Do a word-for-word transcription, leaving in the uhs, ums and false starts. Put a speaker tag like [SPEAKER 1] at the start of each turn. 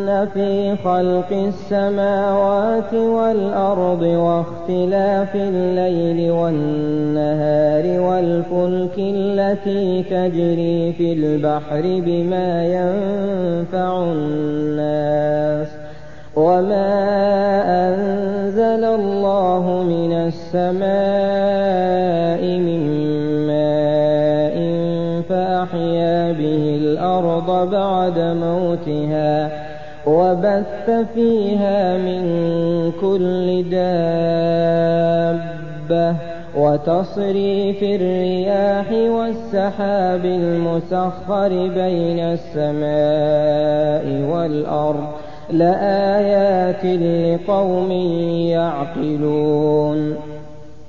[SPEAKER 1] في خلق السماوات والأرض واختلاف الليل والنهار والفلك التي تجري في البحر بما ينفع الناس وما أنزل الله من السماء من ماء فأحيا به الأرض بعد موتها وبث فيها من كل دابة وتصريف الرياح والسحاب المسخر بين السماء والأرض لآيات لقوم يعقلون